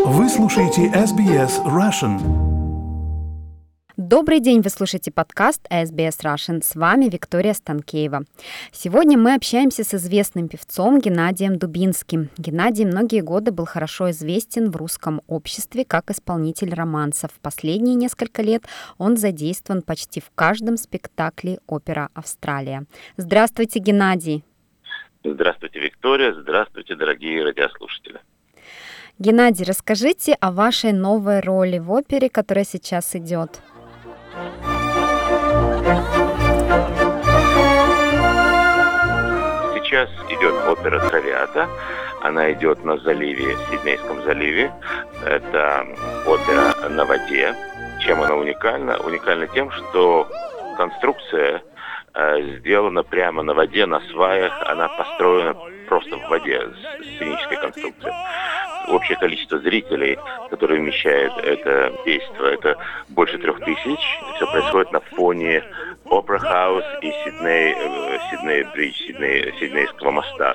Вы слушаете SBS Russian. Добрый день, вы слушаете подкаст SBS Russian. С вами Виктория Станкеева. Сегодня мы общаемся с известным певцом Геннадием Дубинским. Геннадий многие годы был хорошо известен в русском обществе как исполнитель романсов. Последние несколько лет он задействован почти в каждом спектакле «Опера Австралия». Здравствуйте, Геннадий. Здравствуйте, Виктория. Здравствуйте, дорогие радиослушатели. Геннадий, расскажите о вашей новой роли в опере, которая сейчас идет. Сейчас идет опера «Травиата». Она идет на заливе, Сиднейском заливе. Это опера на воде. Чем она уникальна? Уникальна тем, что конструкция сделана прямо на воде, на сваях. Она построена просто в воде, сценической конструкцией. Общее количество зрителей, которые вмещает это действо, это больше 3000. Все происходит на фоне Опера Хаус и Сидней Бридж, Сиднейского моста.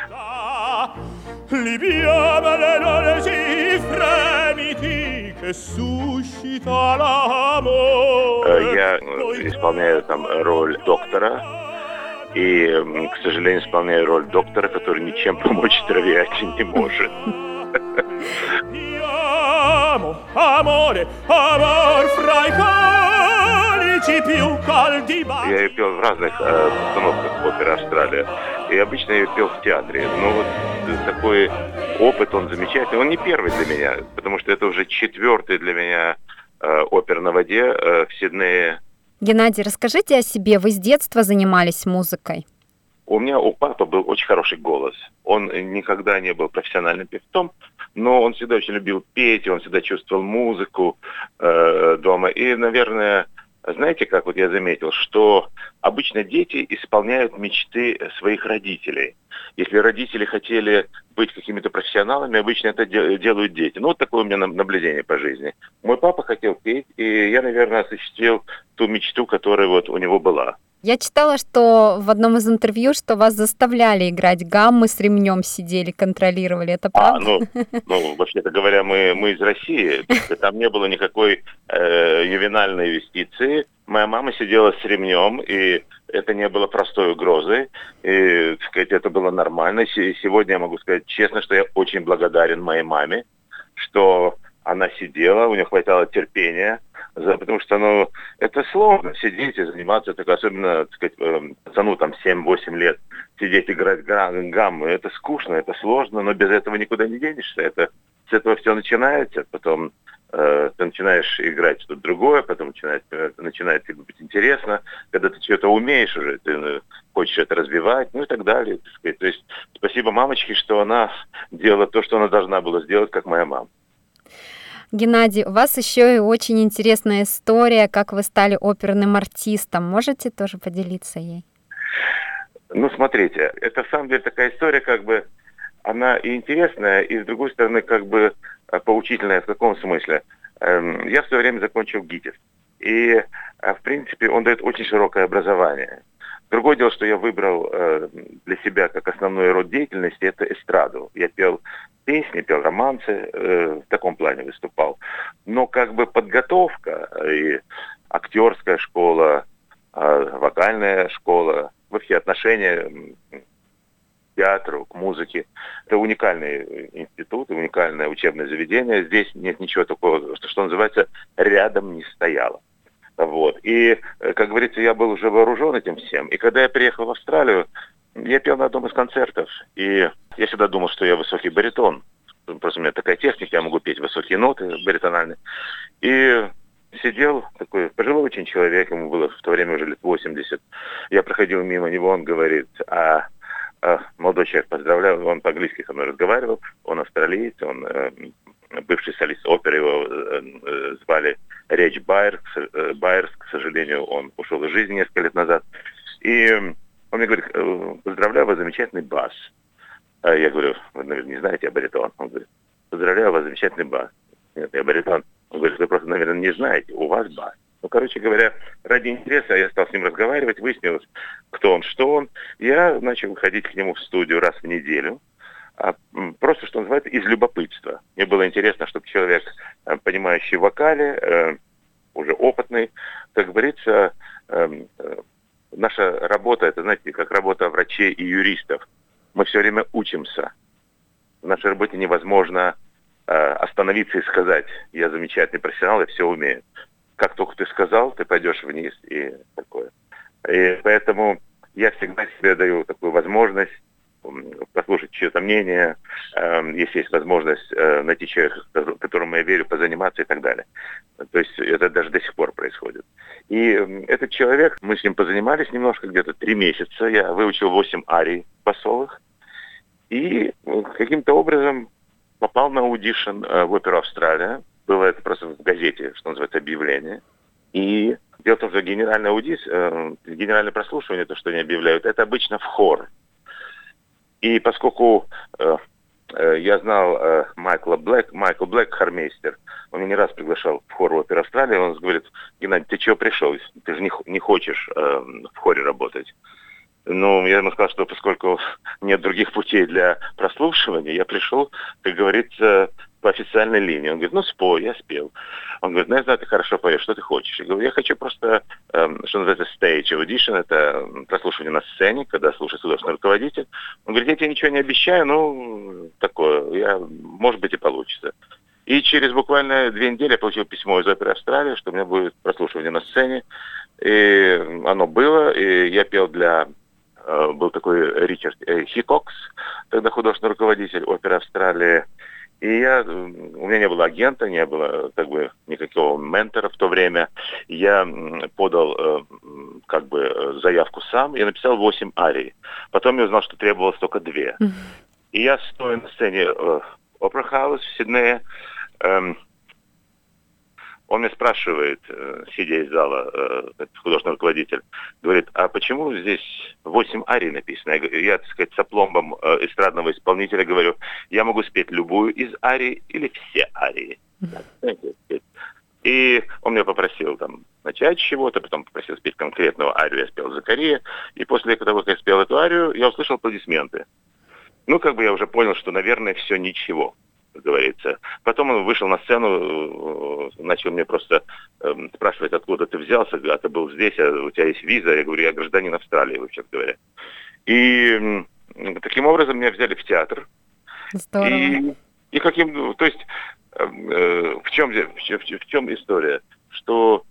Я исполняю там роль доктора. И, к сожалению, исполняю роль доктора, который ничем помочь Травиате не может. Я ее пел в разных постановках оперы «Австралия». И обычно я ее пел в театре. Но вот такой опыт, он замечательный. Он не первый для меня, потому что это уже 4-й для меня опера на воде в Сиднее. Геннадий, расскажите о себе. Вы с детства занимались музыкой? У папы был очень хороший голос. Он никогда не был профессиональным певцом, но он всегда очень любил петь, он всегда чувствовал музыку дома. И, наверное, знаете, как вот я заметил, что обычно дети исполняют мечты своих родителей. Если родители хотели быть какими-то профессионалами, обычно это делают дети. Ну, вот такое у меня наблюдение по жизни. Мой папа хотел петь, и я, наверное, осуществил ту мечту, которая вот у него была. Я читала, что в одном из интервью, что вас заставляли играть гаммы, с ремнем сидели, контролировали. Это правда? Вообще-то говоря, мы из России. Там не было никакой ювенальной юстиции. Моя мама сидела с ремнем, и это не было простой угрозой. И, так сказать, это было нормально. Сегодня я могу сказать честно, что я очень благодарен моей маме, что она сидела, у нее хватало терпения, потому что, это сложно сидеть и заниматься, так, особенно, так сказать, пацану там 7-8 лет, сидеть играть гаммы. Это скучно, это сложно, но без этого никуда не денешься. С этого все начинается, потом ты начинаешь играть что-то другое, потом начинает тебе быть интересно, когда ты что-то умеешь уже, ты хочешь это развивать, и так далее. Так сказать. То есть спасибо мамочке, что она делала то, что она должна была сделать, как моя мама. Геннадий, у вас еще и очень интересная история, как вы стали оперным артистом. Можете тоже поделиться ей? Смотрите, это, на самом деле, такая история, она и интересная, и, с другой стороны, поучительная. В каком смысле? Я в свое время закончил ГИТИС, и, в принципе, он дает очень широкое образование. Другое дело, что я выбрал для себя как основной род деятельности, это эстраду. Я пел песни, пел романсы, в таком плане выступал. Но подготовка и актерская школа, вокальная школа, вообще отношения к театру, к музыке, это уникальный институт, уникальное учебное заведение. Здесь нет ничего такого, что называется, рядом не стояло. Вот. И, как говорится, я был уже вооружен этим всем. И когда я приехал в Австралию, я пел на одном из концертов. И я всегда думал, что я высокий баритон. Просто у меня такая техника, я могу петь высокие ноты баритональные. И сидел такой пожилой очень человек, ему было в то время уже лет 80. Я проходил мимо него, он говорит, молодой человек, поздравляю, он по-английски со мной разговаривал, он австралиец, он бывший солист оперы, его звали Реч Байерс, к сожалению, он ушел из жизни несколько лет назад. И он мне говорит, поздравляю вас, замечательный бас. Я говорю, вы, наверное, не знаете, я баритон. Он говорит, поздравляю вас, замечательный бас. Нет, я баритон. Он говорит, вы просто, наверное, не знаете, у вас бас. Короче говоря, ради интереса я стал с ним разговаривать, выяснилось, кто он, что он. Я начал ходить к нему в студию раз в неделю. просто, что называется, из любопытства. Мне было интересно, чтобы человек, понимающий в вокале, уже опытный, как говорится, наша работа, это, знаете, как работа врачей и юристов. Мы все время учимся. В нашей работе невозможно остановиться и сказать: я замечательный профессионал, я все умею. Как только ты сказал, ты пойдешь вниз и такое. И поэтому я всегда себе даю такую возможность послушать чье-то мнение, если есть возможность найти человека, которому я верю, позаниматься и так далее. То есть это даже до сих пор происходит. И этот человек, мы с ним позанимались немножко, где-то 3 месяца, я выучил 8 арий басовых, и каким-то образом попал на аудишн в оперу «Австралия». Было это просто в газете, что называется, объявление. И дело в том, что генеральное прослушивание, то, что они объявляют, это обычно в хор. И поскольку я знал Майкл Блэк, хормейстер, он меня не раз приглашал в хор оперы «Австралия», он говорит: Геннадий, ты чего пришел? Ты же не хочешь в хоре работать. Ну, я ему сказал, что поскольку нет других путей для прослушивания, я пришел, как говорится, по официальной линии. Он говорит: ну, спой, я спел. Он говорит: ну, я знаю, ты хорошо поешь, что ты хочешь? Я говорю: я хочу просто, что называется, stage audition, это прослушивание на сцене, когда слушает художественный руководитель. Он говорит: я тебе ничего не обещаю, ну, такое, может быть, и получится. И через буквально 2 недели я получил письмо из оперы «Австралия», что у меня будет прослушивание на сцене. И оно было, и я пел был такой Ричард Хикокс, тогда художественный руководитель оперы «Австралия». И у меня не было агента, не было как бы никакого ментора в то время. Я подал как бы заявку сам и написал 8 арий. Потом я узнал, что требовалось только 2. И я стою на сцене Опера Хаус в Сиднее. Он меня спрашивает, сидя из зала, этот художественный руководитель, говорит: а почему здесь 8 арий написано? Я, так сказать, с опломбом эстрадного исполнителя говорю: я могу спеть любую из арий или все арии. И он меня попросил начать с чего-то, потом попросил спеть конкретную арию, я спел «Закария». И после того, как я спел эту арию, я услышал аплодисменты. Ну, как бы я уже понял, что, наверное, все ничего, как говорится. Потом он вышел на сцену, начал мне просто спрашивать, откуда ты взялся, а ты был здесь, а у тебя есть виза. Я говорю: я гражданин Австралии, вообще говоря. И таким образом меня взяли в театр. Здорово. То есть в чем история? Что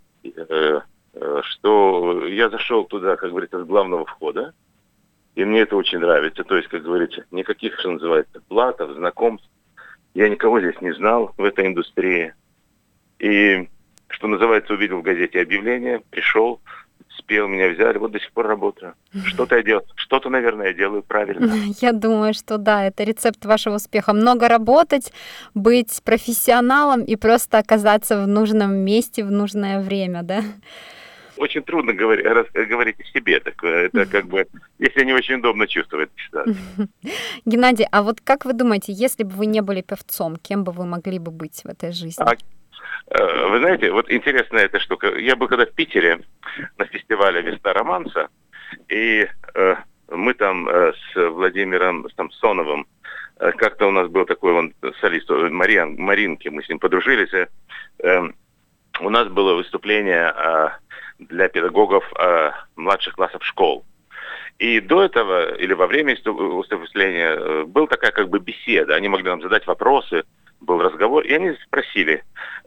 я зашел туда, как говорится, с главного входа, и мне это очень нравится. То есть, как говорится, никаких, что называется, платов, знакомств. Я никого здесь не знал в этой индустрии. И, что называется, увидел в газете объявление, пришел, спел, меня взяли, вот до сих пор работаю. Что-то я делаю, наверное, я делаю правильно. Я думаю, что да, это рецепт вашего успеха. Много работать, быть профессионалом и просто оказаться в нужном месте в нужное время, да? Очень трудно говорить о себе. Это как бы, если не очень удобно чувствовать. Геннадий, а вот как вы думаете, если бы вы не были певцом, кем бы вы могли бы быть в этой жизни? Вы знаете, вот интересная эта штука. Я был когда в Питере на фестивале «Весна романса», и мы там с Владимиром Самсоновым, как-то у нас был такой солист, Маринки, мы с ним подружились. У нас было выступление для педагогов младших классов школ. И до этого, или во время выступления, была такая как бы беседа. Они могли нам задать вопросы, был разговор, и они спросили,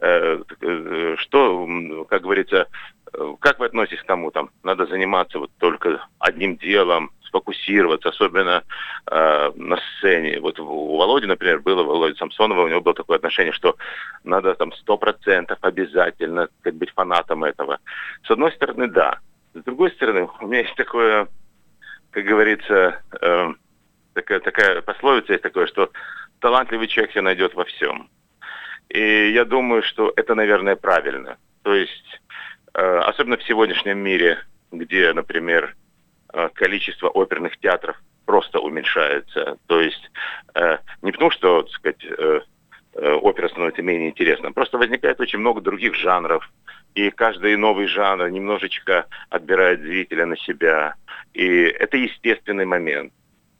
что, как говорится, как вы относитесь к тому, надо заниматься вот только одним делом, сфокусироваться, особенно на сцене. Вот у Володи, например, Володи Самсонова, у него было такое отношение, что надо 100% обязательно быть фанатом этого. С одной стороны, да. С другой стороны, у меня есть такое, как говорится, такая пословица есть такое, что талантливый человек себя найдет во всем. И я думаю, что это, наверное, правильно. То есть, особенно в сегодняшнем мире, где, например, количество оперных театров просто уменьшается. То есть не потому, что, так сказать, опера становится менее интересной, просто возникает очень много других жанров, и каждый новый жанр немножечко отбирает зрителя на себя. И это естественный момент.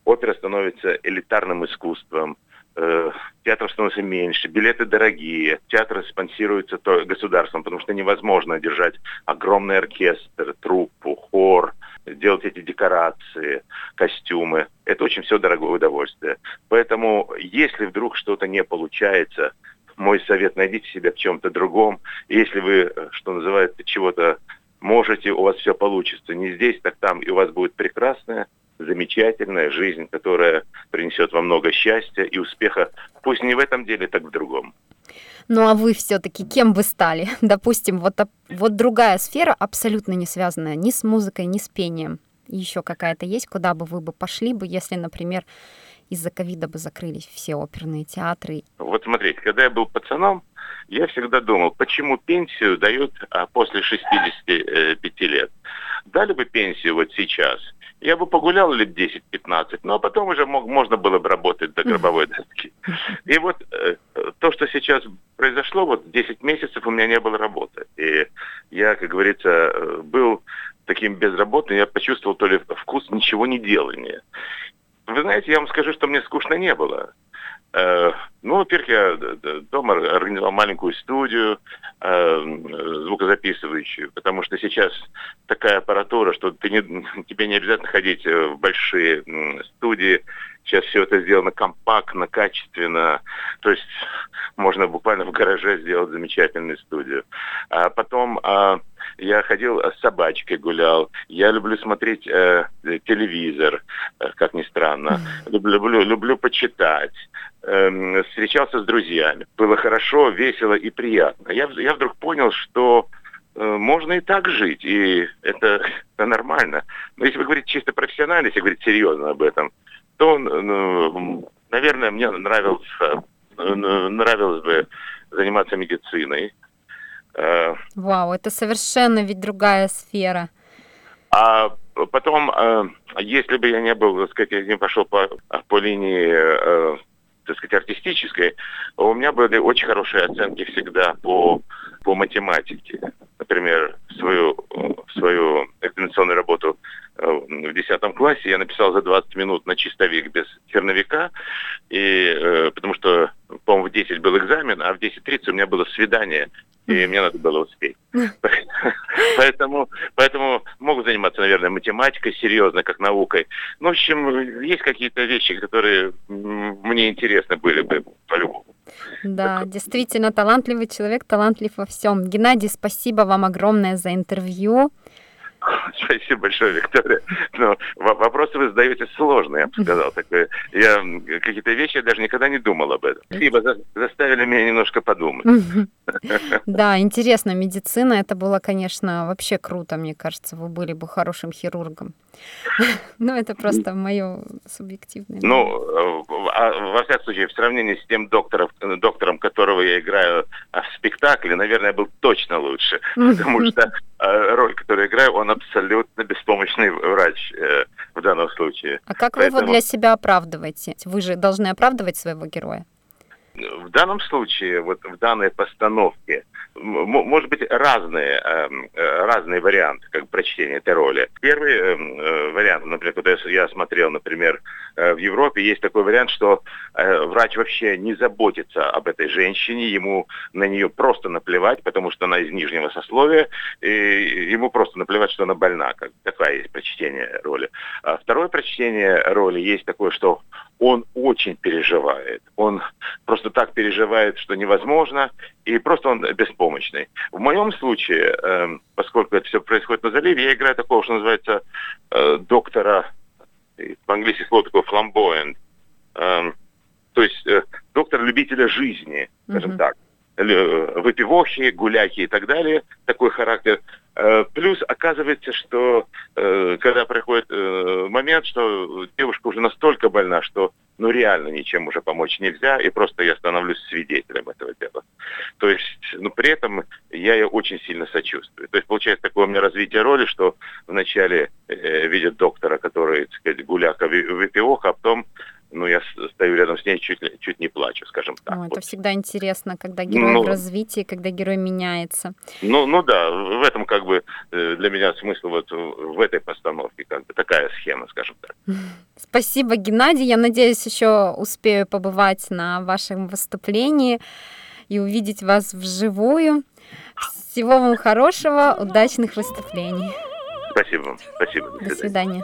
опера становится элитарным искусством, театров становится меньше, билеты дорогие, театры спонсируются государством, потому что невозможно держать огромный оркестр, труппу, хор, делать эти декорации, костюмы. Это очень все дорогое удовольствие. Поэтому, если вдруг что-то не получается, мой совет: найдите себя в чем-то другом. Если вы, что называется, чего-то можете, у вас все получится. Не здесь, так там, и у вас будет прекрасная, замечательная жизнь, которая принесет вам много счастья и успеха. Пусть не в этом деле, так в другом. Ну а вы все-таки кем бы стали? Допустим, вот другая сфера, абсолютно не связанная ни с музыкой, ни с пением. Еще какая-то есть, куда бы вы пошли, если, например, из-за ковида бы закрылись все оперные театры? Вот смотрите, когда я был пацаном, я всегда думал, почему пенсию дают после 65 лет. Дали бы пенсию вот сейчас, я бы погулял лет 10-15, ну а потом уже можно было бы работать до гробовой доски. И вот то, что сейчас произошло, вот 10 месяцев у меня не было работы. И я, как говорится, был таким безработным, я почувствовал то ли вкус ничего не делания. Вы знаете, я вам скажу, что мне скучно не было. Ну, во-первых, я дома организовал маленькую студию звукозаписывающую, потому что сейчас такая аппаратура, что тебе не обязательно ходить в большие студии. Сейчас все это сделано компактно, качественно. То есть можно буквально в гараже сделать замечательную студию. А потом я ходил с собачкой, гулял. Я люблю смотреть телевизор, как ни странно. Люблю почитать. Встречался с друзьями. Было хорошо, весело и приятно. Я вдруг понял, что можно и так жить, и это нормально. Но если вы говорите чисто профессионально, если говорить серьезно об этом, то, наверное, мне нравилось бы заниматься медициной. Вау, это совершенно ведь другая сфера. А потом, если бы я не был, так сказать, я не пошел по линии, так сказать, артистической, у меня были очень хорошие оценки всегда по математике. Например, свою экзаменационную работу в 10 классе я написал за 20 минут на чистовик без черновика, и потому что, по-моему, в 10 был экзамен, а в 10:30 у меня было свидание, и мне надо было успеть. Поэтому могу заниматься, наверное, математикой серьезно, как наукой. Ну, в общем, есть какие-то вещи, которые мне интересны были бы по-любому. Да, действительно, талантливый человек, талантлив во всем. Геннадий, спасибо вам огромное за интервью. Спасибо большое, Виктория. Но вопросы вы задаете сложные, я бы сказал. Какие-то вещи я даже никогда не думал об этом. Спасибо, заставили меня немножко подумать. Да, интересно, медицина, это было, конечно, вообще круто, мне кажется, вы были бы хорошим хирургом. Ну, это просто мое субъективное. Ну, во всяком случае, в сравнении с тем доктором, которого я играю в спектакле, наверное, я был точно лучше. Потому что роль, которую я играю, он абсолютно беспомощный врач в данном случае. А как вы его для себя оправдываете? Вы же должны оправдывать своего героя. В данном случае, вот в данной постановке, может быть, разные варианты как прочтения этой роли. Первый вариант, например, когда я смотрел, например, в Европе, есть такой вариант, что врач вообще не заботится об этой женщине, ему на нее просто наплевать, потому что она из нижнего сословия, и ему просто наплевать, что она больна. Такое есть прочтение роли. А второе прочтение роли есть такое, что он очень переживает. Он просто так переживает, что невозможно, и просто он беспомощный. В моем случае, поскольку это все происходит на заливе, я играю такого, что называется, доктора, по-английски слово такое flamboyant, то есть доктор-любителя жизни, скажем так. Выпивохи, гуляки и так далее, такой характер. Плюс оказывается, что когда приходит момент, что девушка уже настолько больна, что реально ничем уже помочь нельзя, и просто я становлюсь свидетелем этого дела. То есть, при этом я ей очень сильно сочувствую. То есть получается такое у меня развитие роли, что вначале видят доктора, который, так сказать, гуляка, выпивоха, а потом я стою рядом с ней, чуть не плачу, скажем так. Это всегда интересно, когда герой в развитии, когда герой меняется. Да, в этом как бы для меня смысл вот в этой постановке, как бы такая схема, скажем так. Спасибо, Геннадий. Я надеюсь, еще успею побывать на вашем выступлении и увидеть вас вживую. Всего вам хорошего, удачных выступлений. Спасибо вам. Спасибо. До свидания.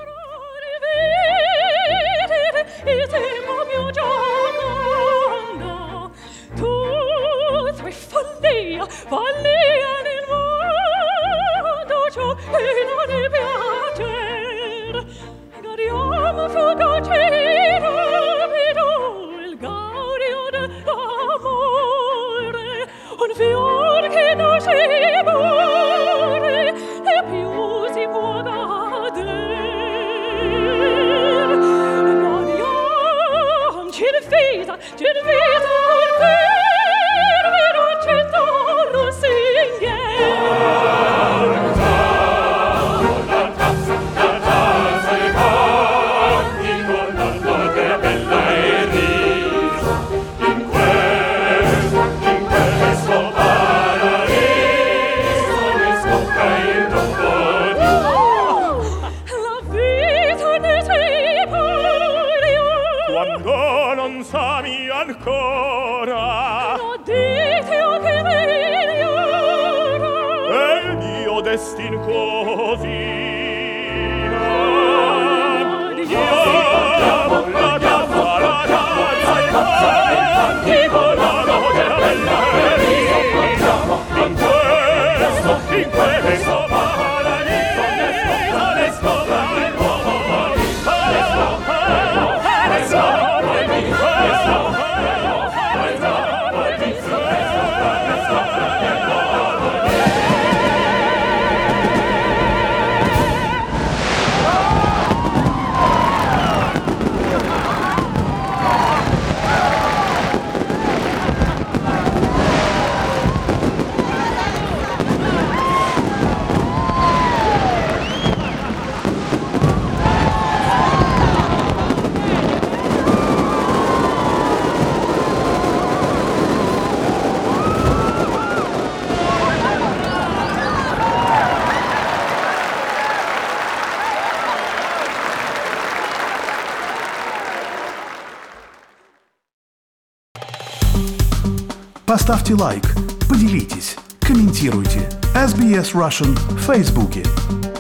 Destin così Поставьте лайк, поделитесь, комментируйте. SBS Russian в Фейсбуке.